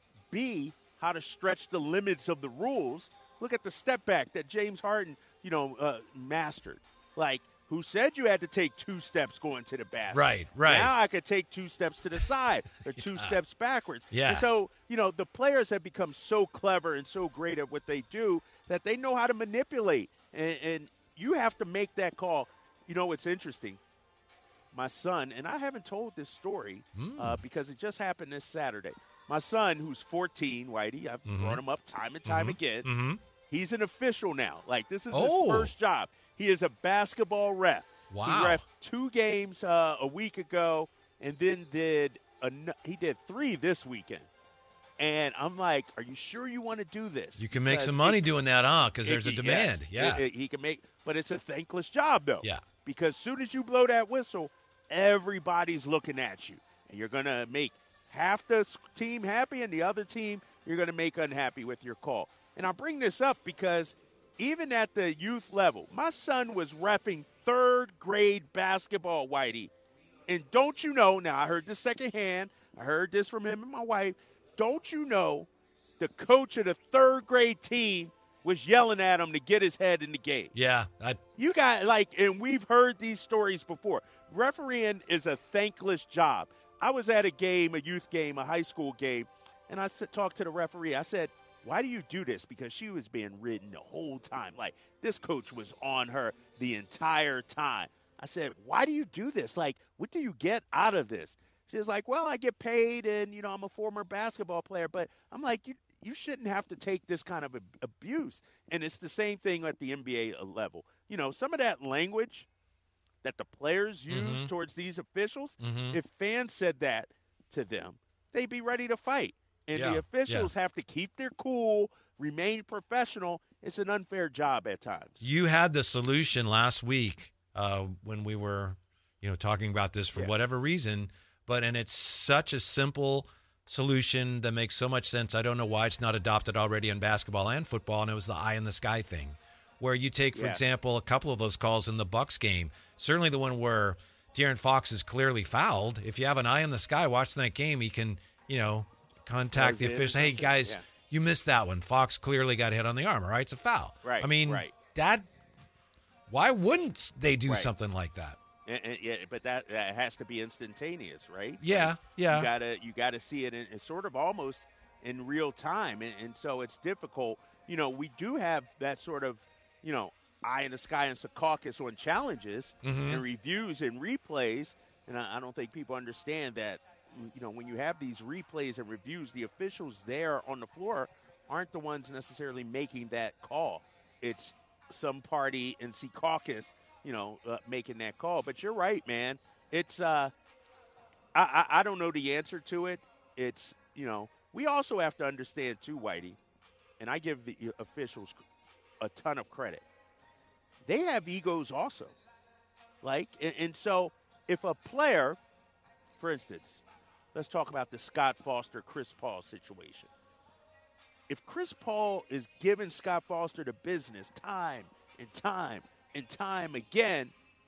S2: B, how to stretch the limits of the rules. Look at the step back that James Harden, you know, uh, mastered. Like, who said you had to take two steps going to the basket?
S1: Right, right.
S2: Now I could take two steps to the side or two steps backwards.
S1: Yeah.
S2: And so, you know, the players have become so clever and so great at what they do that they know how to manipulate. And, and you have to make that call. You know, what's interesting. My son, and I haven't told this story uh, because it just happened this Saturday. My son, who's fourteen, Whitey, I've
S1: Mm-hmm.
S2: brought him up time and time again.
S1: Mhm.
S2: He's an official now. Like, this is
S1: Oh.
S2: his first job. He is a basketball ref.
S1: Wow.
S2: He ref two games uh, a week ago, and then did a, he did three this weekend. And I'm like, are you sure you want to do this?
S1: You can make
S2: Because
S1: some money
S2: it-
S1: doing that, huh? Because
S2: it-
S1: there's a
S2: it-
S1: demand.
S2: yes,
S1: Yeah.
S2: it- it- he can make, but it's a thankless job, though.
S1: Yeah.
S2: Because soon as you blow that whistle, everybody's looking at you. And you're going to make half the s- team happy and the other team you're going to make unhappy with your call. And I bring this up because even at the youth level, my son was repping third grade basketball, Whitey. And don't you know, now I heard this secondhand, I heard this from him and my wife. Don't you know the coach of the third grade team was yelling at him to get his head in the game?
S1: Yeah. I,
S2: You got, like, and we've heard these stories before. Refereeing is a thankless job. I was at a game, a youth game, a high school game, and I said, talked to the referee. I said, why do you do this? Because she was being ridden the whole time. Like, this coach was on her the entire time. I said, why do you do this? Like, what do you get out of this? She was like, well, I get paid, and, you know, I'm a former basketball player. But I'm like, you you shouldn't have to take this kind of abuse. And it's the same thing at the N B A level. You know, some of that language that the players use
S1: mm-hmm.
S2: towards these officials,
S1: mm-hmm.
S2: if fans said that to them, they'd be ready to fight. And
S1: yeah.
S2: the officials
S1: yeah.
S2: have to keep their cool, remain professional. It's an unfair job at times.
S1: You had the solution last week uh, when we were, you know, talking about this for
S2: yeah.
S1: whatever reason. But and it's such a simple solution that makes so much sense. I don't know why it's not adopted already in basketball and football. And it was the eye in the sky thing, where you take, for
S2: yeah.
S1: example, a couple of those calls in the Bucks game. Certainly the one where De'Aaron Fox is clearly fouled. If you have an eye in the sky watching that game, he can, you know, contact the official. Hey, guys,
S2: yeah.
S1: you missed that one. Fox clearly got hit on the arm. All right, it's a foul.
S2: Right.
S1: I mean,
S2: right.
S1: that. Why wouldn't they do
S2: right.
S1: something like that?
S2: And, and, yeah, but that, that has to be instantaneous, right?
S1: Yeah,
S2: like,
S1: yeah.
S2: You gotta you gotta see it in, in sort of almost in real time, and, and so it's difficult. You know, we do have that sort of, you know, eye in the sky and Secaucus on challenges
S1: mm-hmm.
S2: and reviews and replays, and I, I don't think people understand that. You know, when you have these replays and reviews, the officials there on the floor aren't the ones necessarily making that call. It's some party in Secaucus, you know, uh, making that call. But you're right, man. It's uh, I, I I don't know the answer to it. It's, you know, we also have to understand too, Whitey, and I give the officials a ton of credit. They have egos also. Like, and, and so if a player, for instance, let's talk about the Scott Foster, Chris Paul situation. If Chris Paul is giving Scott Foster the business time and time and time again,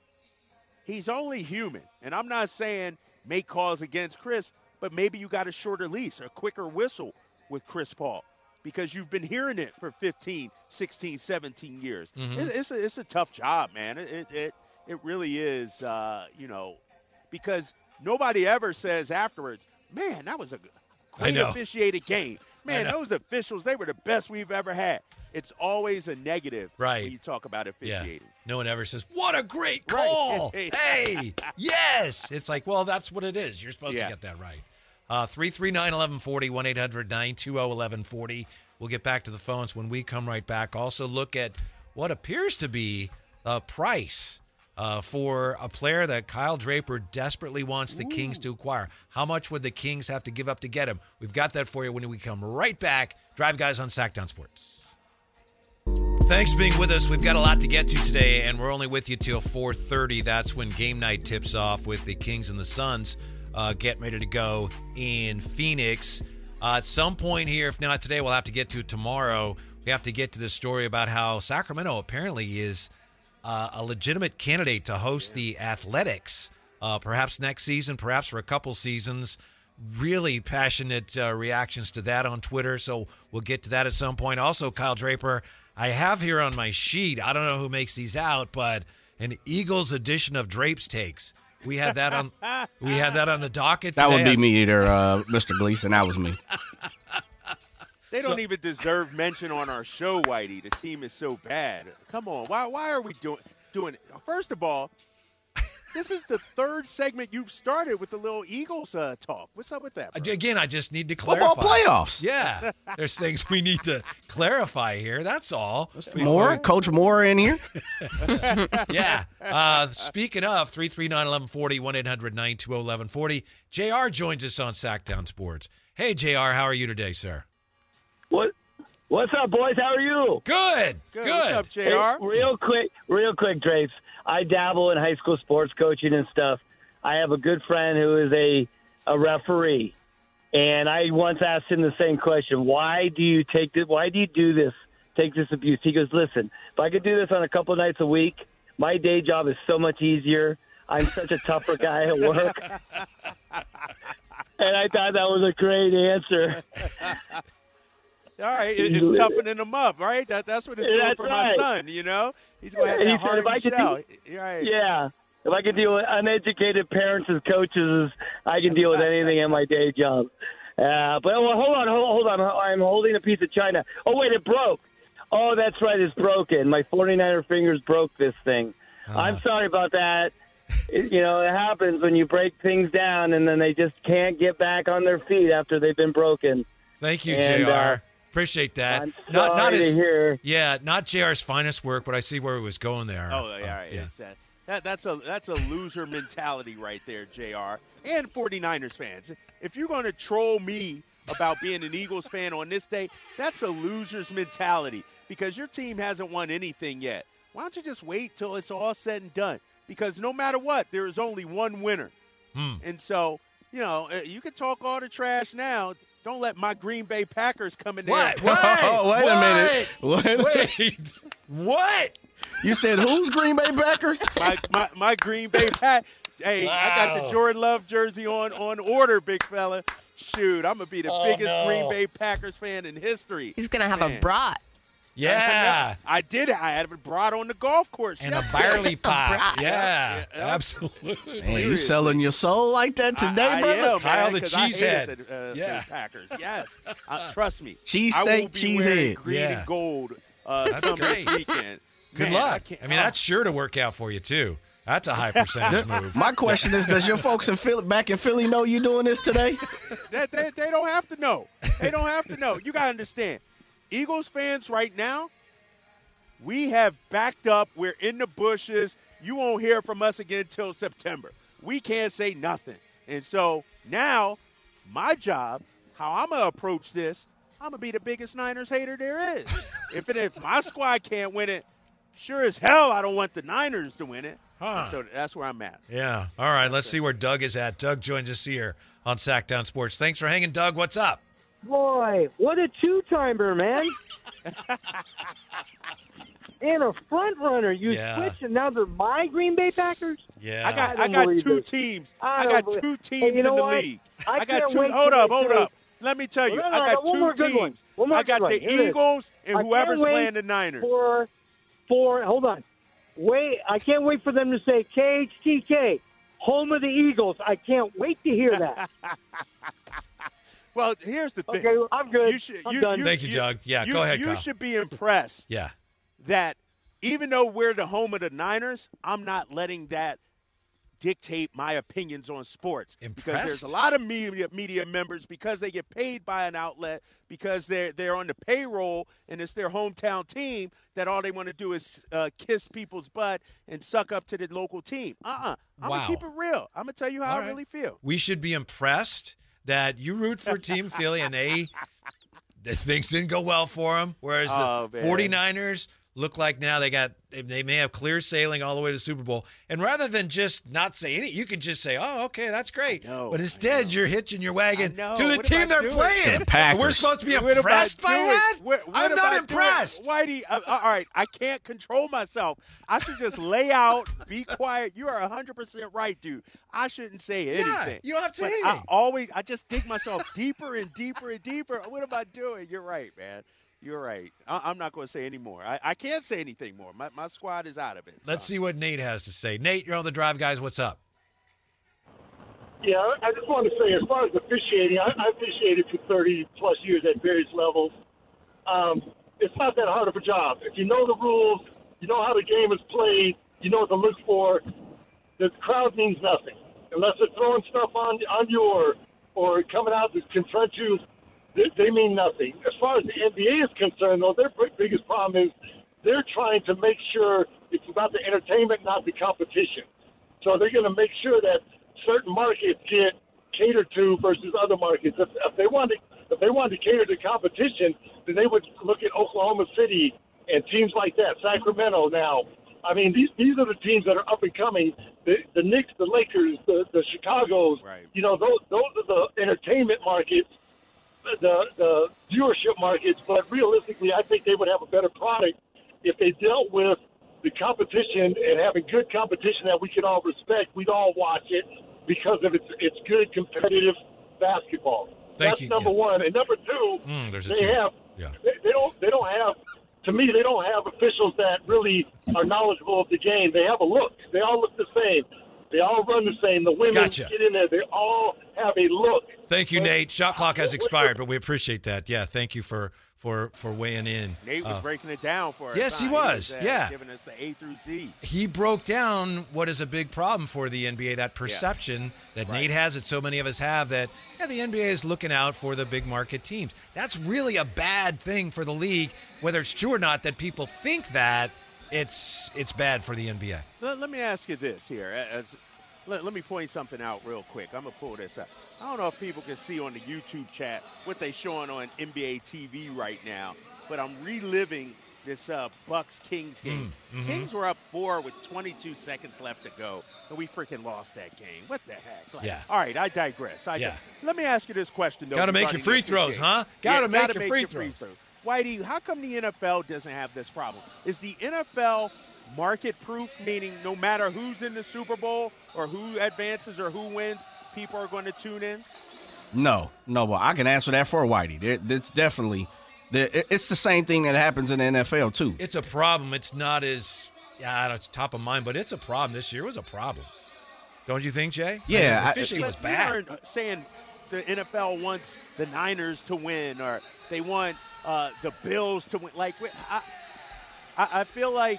S2: he's only human. And I'm not saying make calls against Chris, but maybe you got a shorter leash, a quicker whistle with Chris Paul, because you've been hearing it for fifteen, sixteen, seventeen years. Mm-hmm. It's, it's, a, it's a tough job, man. It it, it, it really is, uh, you know, because nobody ever says afterwards, man, that was a great officiated game. Man, those officials, they were the best we've ever had. It's always a negative
S1: right.
S2: when you talk about officiating.
S1: Yeah. No one ever says, what a great call. Right. Hey, yes. It's like, well, that's what it is. You're supposed yeah. to get that right. Uh, three three nine, one one four zero, one eight hundred, nine two zero, one one four zero. We'll get back to the phones when we come right back. Also look at what appears to be a price Uh, for a player that Kyle Draper desperately wants the Ooh. Kings to acquire. How much would the Kings have to give up to get him? We've got that for you when we come right back. Drive Guys on Sacktown Sports. Thanks for being with us. We've got a lot to get to today, and we're only with you till four thirty. That's when game night tips off with the Kings and the Suns uh, getting ready to go in Phoenix. Uh, at some point here, if not today, we'll have to get to it tomorrow. We have to get to the story about how Sacramento apparently is Uh, a legitimate candidate to host the Athletics, uh, perhaps next season, perhaps for a couple seasons. Really passionate uh, reactions to that on Twitter, so we'll get to that at some point. Also, Kyle Draper, I have here on my sheet, I don't know who makes these out, but an Eagles edition of Drape's Takes. We had that on. We had that on the docket today.
S4: That would be me either, uh, Mister Gleason. That was me.
S2: They don't
S1: so,
S2: even deserve mention on our show, Whitey. The team is so bad. Come on. Why why are we doing doing it? First of all, this is the third segment you've started with the little Eagles uh, talk. What's up with that, bro?
S1: Again, I just need to clarify.
S4: Football playoffs.
S1: Yeah. There's things we need to clarify here. That's all.
S4: Moore? Coach Moore in here?
S1: Yeah. Uh, speaking of, three three nine, one one four zero, one eight hundred, nine two zero, one one four zero. J R joins us on Sacktown Sports. Hey, J R, how are you today, sir?
S7: What? What's up, boys? How are you?
S1: Good. Good.
S2: What's up, J R?
S7: Hey, real quick, real quick, Drapes. I dabble in high school sports coaching and stuff. I have a good friend who is a a referee, and I once asked him the same question: Why do you take this? Why do you do this? Take this abuse? He goes, "Listen, if I could do this on a couple of nights a week, my day job is so much easier. I'm such a tougher guy at work." and I thought that was a great answer.
S2: All right, it, it's toughening him up, right? That, that's what it's doing
S7: That's
S2: for
S7: right.
S2: my son, you know? He's going to have
S7: He
S2: that
S7: said, if I
S2: hearty
S7: could
S2: shell.
S7: do-
S2: Right.
S7: Yeah. If I can deal with uneducated parents as coaches, I can deal with anything in my day job. Uh, but well, hold on, hold, hold on. I'm holding a piece of china. Oh, wait, it broke. Oh, that's right, it's broken. My forty-niner fingers broke this thing.
S1: Uh.
S7: I'm sorry about that. It, you know, it happens when you break things down and then they just can't get back on their feet after they've been broken.
S1: Thank you,
S7: And,
S1: J R.
S7: uh,
S1: Appreciate that.
S7: I'm
S1: not not
S7: sorry
S1: his,
S7: to hear.
S1: yeah, not J R's finest work, but I see where he was going there.
S2: Oh, yeah,
S1: Uh,
S2: right. It's that, that, that's, a, that's a loser mentality right there, J R, and forty-niners fans. If you're going to troll me about being an Eagles fan on this day, that's a loser's mentality because your team hasn't won anything yet. Why don't you just wait till it's all said and done? Because no matter what, there is only one winner.
S1: Hmm.
S2: And so, you know, uh, you can talk all the trash now. Don't let my Green Bay Packers come in there.
S1: What? What?
S4: Oh, wait a minute. What?
S1: Wait. What?
S4: You said who's Green Bay Packers?
S2: My, my, my Green Bay Pack. Hey, I got the
S1: Wow.
S2: Jordan Love jersey on on order, big fella. Shoot, I'm going to be the
S1: Oh,
S2: biggest
S1: no.
S2: Green Bay Packers fan in history.
S3: He's going to have
S2: Man.
S3: a brat.
S1: Yeah.
S2: I did it. I had it brought on the golf course.
S1: And a
S2: yesterday.
S1: barley pie.
S3: brat.
S1: Yeah,
S2: Yeah.
S1: absolutely.
S4: Man, you selling your soul like that today,
S2: I, I
S4: brother?
S2: am,
S1: Kyle
S2: man,
S1: the
S2: 'cause I
S1: cheesehead.
S2: hated The, uh,
S1: Yeah.
S2: the Packers. Yes. Uh, trust me.
S4: Cheese
S2: I will
S4: steak,
S2: be
S4: cheese
S2: wearing
S4: head.
S2: green
S1: Yeah.
S2: and gold uh,
S1: That's
S2: come
S1: great.
S2: this weekend.
S1: Good
S2: Man,
S1: luck.
S2: I,
S1: I,
S2: can't-
S1: mean,
S2: oh.
S1: that's sure to work out for you, too. That's a high percentage move.
S4: My question is, does your folks in Philly, back in Philly know you doing this today?
S2: They, they, they don't have to know. They don't have to know. You got to understand. Eagles fans right now, we have backed up. We're in the bushes. You won't hear from us again until September. We can't say nothing. And so now my job, how I'm going to approach this, I'm going to be the biggest Niners hater there is. if, it, if my squad can't win it, sure as hell I don't want the Niners to win it.
S1: Huh.
S2: So that's where I'm at.
S1: Yeah. All right. Let's see where Doug is at. Doug joins us here on Sacktown Sports. Thanks for hanging, Doug. What's up?
S8: Boy, what a two-timer, man. And a front runner. You
S1: Yeah.
S8: switch, and now they're my Green Bay Packers?
S1: Yeah.
S2: I got
S8: I
S2: I,
S8: don't
S2: got
S8: believe
S2: two
S8: this.
S2: teams.
S8: I
S2: I,
S8: don't
S2: got
S8: believe-
S2: two
S8: Hey,
S2: teams
S8: you know
S2: in the
S8: what?
S2: league.
S8: I
S2: got
S8: can't
S2: two.
S8: wait
S2: Hold
S8: till
S2: up,
S8: they
S2: hold
S8: say-
S2: up. Let me tell you,
S8: No, no,
S2: I
S8: no,
S2: got
S8: one
S2: two
S8: more good
S2: teams.
S8: one. One more
S2: I got
S8: good one.
S2: the
S8: Here it is.
S2: Eagles and
S8: I can't
S2: whoever's
S8: wait
S2: playing the Niners.
S8: For, for, hold on. Wait, I can't wait for them to say K H T K, home of the Eagles. I can't wait to hear that.
S2: Well, here's the thing.
S8: Okay, I'm good.
S2: You should,
S8: I'm
S2: you,
S8: done.
S2: You,
S1: Thank you, Doug. Yeah,
S2: you,
S1: go ahead,
S2: You
S1: Kyle.
S2: should be impressed
S1: Yeah.
S2: that even though we're the home of the Niners, I'm not letting that dictate my opinions on sports. Because there's a
S1: Impressed?
S2: lot of media media members, because they get paid by an outlet, because they're they're on the payroll and it's their hometown team, that all they want to do is uh, kiss people's butt and suck up to the local team. Uh-uh. I'm
S1: Wow.
S2: gonna keep it real. I'm gonna tell you how
S1: All
S2: I
S1: right.
S2: really feel.
S1: We should be impressed that you root for Team Philly and they this things didn't go well for them, whereas
S2: Oh,
S1: the
S2: man.
S1: forty-niners look like now they got they may have clear sailing all the way to the Super Bowl. And rather than just not say anything, you could just say, "Oh, okay, that's great."
S2: know,
S1: but
S2: I
S1: instead, you're hitching your wagon
S2: I know.
S1: to the
S2: What am I
S1: team they're
S2: doing?
S1: playing.
S4: To the Packers.
S1: And we're supposed to be
S2: What am I
S1: impressed by
S2: doing?
S1: that?
S2: What- what
S1: I'm
S2: am
S1: not
S2: I
S1: impressed.
S2: doing? Whitey, uh, all right, I can't control myself. I should just lay out, be quiet. You are one hundred percent right, dude. I shouldn't say anything.
S1: you don't have to say
S2: But
S1: anything.
S2: I always, I just dig myself deeper and deeper and deeper. What am I doing? You're right, man. You're right. I, I'm not going to say any more. I, I can't say anything more. My, my squad is out of it.
S1: Let's
S2: so.
S1: see what Nate has to say. Nate, you're on the drive, guys. What's up?
S9: Yeah, I just wanted to say, as far as officiating, I, I officiated for thirty plus years at various levels. Um, it's not that hard of a job. If you know the rules, you know how the game is played, you know what to look for. The crowd means nothing unless they're throwing stuff on on you or or coming out to confront you. They, they mean nothing. As far as the N B A is concerned, though, their biggest problem is they're trying to make sure it's about the entertainment, not the competition. So they're going to make sure that certain markets get catered to versus other markets. If, if they wanted, if they wanted to cater to competition, then they would look at Oklahoma City and teams like that, Sacramento. Now, I mean, these these are the teams that are up and coming. The, the Knicks, the Lakers, the the Chicago's.
S2: Right.
S9: You know, those those are the entertainment markets, the the viewership markets. But realistically, I think they would have a better product if they dealt with the competition and having good competition that we can all respect. We'd all watch it because of its it's good, competitive, basketball.
S1: Thank
S9: That's
S1: you.
S9: number
S1: Yeah.
S9: one. And number two,
S1: Mm, there's a
S9: they
S1: two.
S9: have
S1: Yeah.
S9: they, they don't they don't have to me they don't have officials that really are knowledgeable of the game. They have a look. They all look the same. They all run the same. The women
S1: Gotcha.
S9: get in there. They all have a look.
S1: Thank you,
S9: But-
S1: Nate. Shot clock has expired, but we appreciate that. Yeah, thank you for for for weighing in.
S2: Nate was
S1: Uh,
S2: breaking it down for us.
S1: yes, he
S2: huh?
S1: was.
S2: uh,
S1: Yeah.
S2: Giving us the A through Z.
S1: he broke down what is a big problem for the N B A, that perception that Nate has, that so many of us have, that yeah, the N B A is looking out for the big market teams. That's really a bad thing for the league, whether it's true or not, that people think that it's it's bad for the N B A.
S2: Let, let me ask you this here. As, let, let me point something out real quick. I'm going to pull this up. I don't know if people can see on the YouTube chat what they're showing on N B A T V right now, but I'm reliving this uh, Bucks-Kings game.
S1: Mm, mhm.
S2: Kings were up four with twenty-two seconds left to go, and we freaking lost that game. What the heck? Like,
S1: Yeah.
S2: All right, I digress. I
S1: Yeah.
S2: dig- Let me ask you this question, though.
S1: Gotta make your
S2: regarding
S1: free
S2: this
S1: throws,
S2: game.
S1: huh? Gotta
S2: Yeah,
S1: make
S2: gotta
S1: your
S2: make
S1: free
S2: your
S1: throws.
S2: throws. Whitey, how come the N F L doesn't have this problem? Is the N F L market-proof, meaning no matter who's in the Super Bowl or who advances or who wins, people are going to tune in?
S4: No, no, well, I can answer that for Whitey. There, it's definitely, there, it- it's the same thing that happens in the N F L too.
S1: It's a problem. It's not as yeah, it's top of mind, but it's a problem. This year was a problem. Don't you think, Jay?
S4: Yeah,
S1: the
S4: I-
S1: fishing was
S2: But you
S1: bad.
S2: aren't saying the N F L wants the Niners to win or they want uh, the Bills to win. Like, I, I, I feel like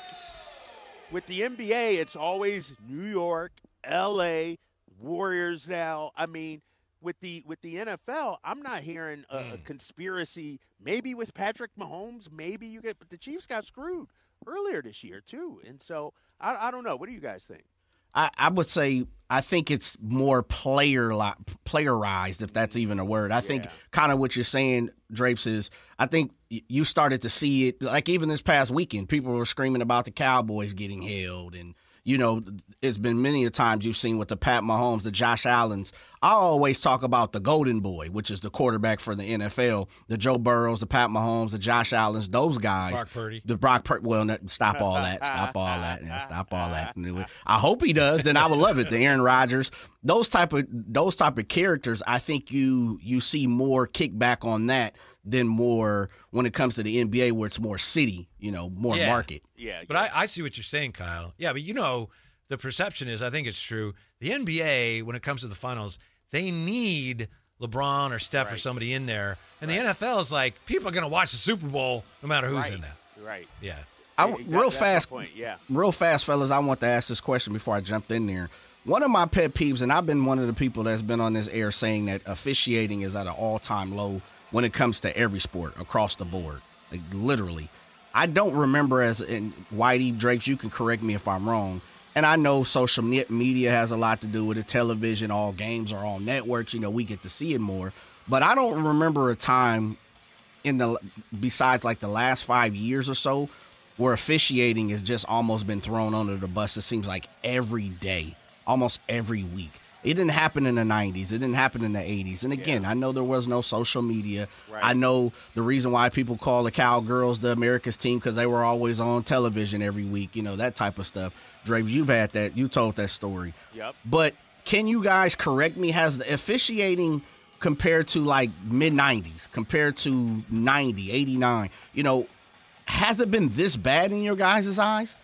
S2: with the N B A, it's always New York, L A, Warriors now. I mean, with the with the N F L, I'm not hearing a,
S1: Hmm.
S2: a conspiracy. Maybe with Patrick Mahomes, maybe you get, but the Chiefs got screwed earlier this year too. And so I, I don't know. What do you guys think?
S4: I, I would say I think it's more player playerized, if that's even a word. I think
S2: Yeah.
S4: kind of what you're saying, Drapes, is I think y- you started to see it, like even this past weekend, people were screaming about the Cowboys getting held. And, you know, it's been many a times you've seen with the Pat Mahomes, the Josh Allens. I always talk about the golden boy, which is the quarterback for the N F L, the Joe Burrows, the Pat Mahomes, the Josh Allens, those guys.
S1: Brock Purdy.
S4: The Brock Purdy. Well, no, stop all that. Stop all that. Yeah, stop all that. I hope he does. Then I would love it. The Aaron Rodgers, those type of those type of characters. I think you you see more kickback on that than more when it comes to the N B A, where it's more city, you know, more
S1: Yeah.
S4: market.
S2: Yeah,
S1: But I, I see what you're saying, Kyle. Yeah, but you know, the perception is, I think it's true. The N B A, when it comes to the finals, they need LeBron or Steph or
S2: Right.
S1: somebody in there. And the N F L is like, people are going to watch the Super Bowl no matter who's
S2: right.
S1: in that.
S2: Right.
S1: Yeah.
S4: I,
S2: Yeah,
S4: real
S2: that- that's my
S4: fast,
S2: point, yeah.
S4: real fast, fellas. I want to ask this question before I jumped in there. One of my pet peeves, and I've been one of the people that's been on this air saying that officiating is at an all-time low when it comes to every sport across the board, like literally. I don't remember as in Whitey Drapes. You can correct me if I'm wrong. And I know social me- media has a lot to do with it. Television, all games are on networks. You know, we get to see it more. But I don't remember a time in the besides like the last five years or so where officiating has just almost been thrown under the bus. It seems like every day, almost every week. It didn't happen in the nineties. It didn't happen in the eighties. And again, I know there was no social media.
S2: Right.
S4: I know the reason why people call the Cowgirls the America's team because they were always on television every week, you know, that type of stuff. Drapes, you've had that. You told that story.
S2: Yep.
S4: But can you guys correct me? Has the officiating compared to like mid nineties, compared to ninety, eighty-nine, you know, has it been this bad in your guys' eyes?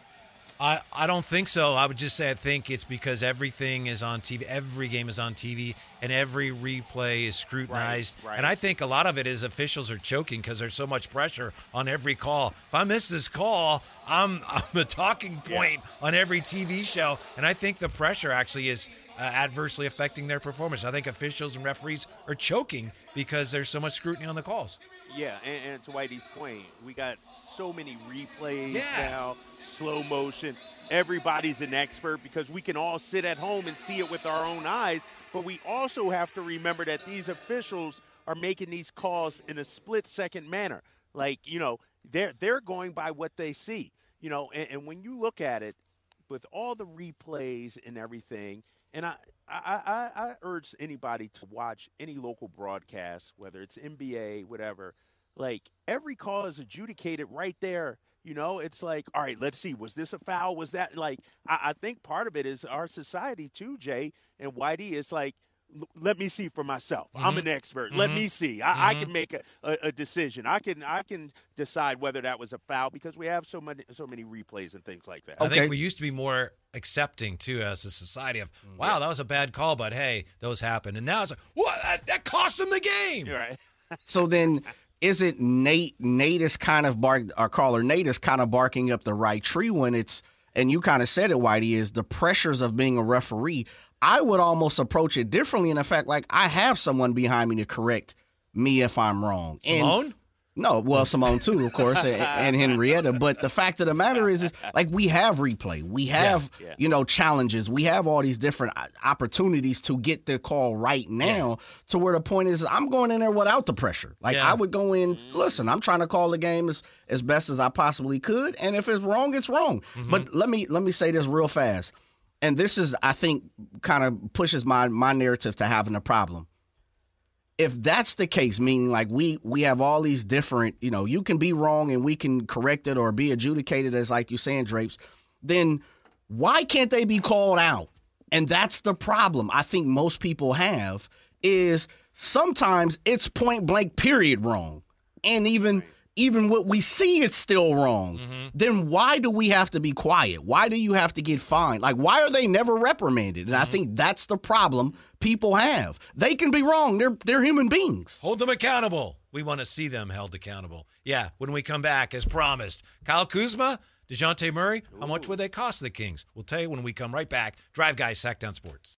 S1: I, I don't think so. I would just say I think it's because everything is on T V. Every game is on T V, and every replay is scrutinized.
S2: Right, right.
S1: And I think a lot of it is officials are choking because there's so much pressure on every call. If I miss this call, I'm, I'm the talking point on every T V show. And I think the pressure actually is uh, adversely affecting their performance. I think officials and referees are choking because there's so much scrutiny on the calls.
S2: Yeah, and, and to Whitey's point, we got so many replays
S1: Yeah.
S2: now, slow motion. Everybody's an expert because we can all sit at home and see it with our own eyes. But we also have to remember that these officials are making these calls in a split-second manner. Like, you know, they're they're going by what they see. You know, and, and when you look at it, with all the replays and everything, and I, I, I, I urge anybody to watch any local broadcast, whether it's N B A, whatever. Like, every call is adjudicated right there. You know, it's like, all right, let's see. Was this a foul? Was that like, I, I think part of it is our society too, Jay and Whitey. It's like l- let me see for myself.
S1: Mm-hmm.
S2: I'm an expert.
S1: Mm-hmm.
S2: Let me see. I,
S1: Mm-hmm.
S2: I can make a, a, a decision. I can I can decide whether that was a foul because we have so many so many replays and things like that.
S1: I
S4: Okay.
S1: think we used to be more accepting too as a society of, wow, that was a bad call, but hey, those happen. And now it's like, what? That, that cost them the game.
S2: You're right.
S4: So then, is it Nate? Nate is kind of bark. Our caller Nate is kind of barking up the right tree when it's. And you kind of said it, Whitey, is the pressures of being a referee. I would almost approach it differently in the fact, like, I have someone behind me to correct me if I'm wrong. And-
S1: Simone?
S4: No, well, Simone too, of course, and, and Henrietta. But the fact of the matter is, is like we have replay, we have
S2: Yeah, yeah.
S4: you know challenges, we have all these different o- opportunities to get the call right now. To where the point is, I'm going in there without the pressure. Like
S1: Yeah.
S4: I would go in. Listen, I'm trying to call the game as as best as I possibly could, and if it's wrong, it's wrong.
S1: Mm-hmm.
S4: But let me let me say this real fast, and this is I think kind of pushes my my narrative to having a problem. If that's the case, meaning like we we have all these different, you know, you can be wrong and we can correct it or be adjudicated as like you're saying, Drapes, then why can't they be called out? And that's the problem I think most people have is sometimes it's point blank period wrong. And even even what we see it's still wrong. Then why do we have to be quiet? Why do you have to get fined? Like why are they never reprimanded? And I think that's the problem people have. They can be wrong. They're they're human beings.
S1: Hold them accountable. We want to see them held accountable. Yeah, when we come back, as promised, Kyle Kuzma, DeJounte Murray, how much would they cost the Kings? We'll tell you when we come right back. Drive Guys, Sacktown Sports.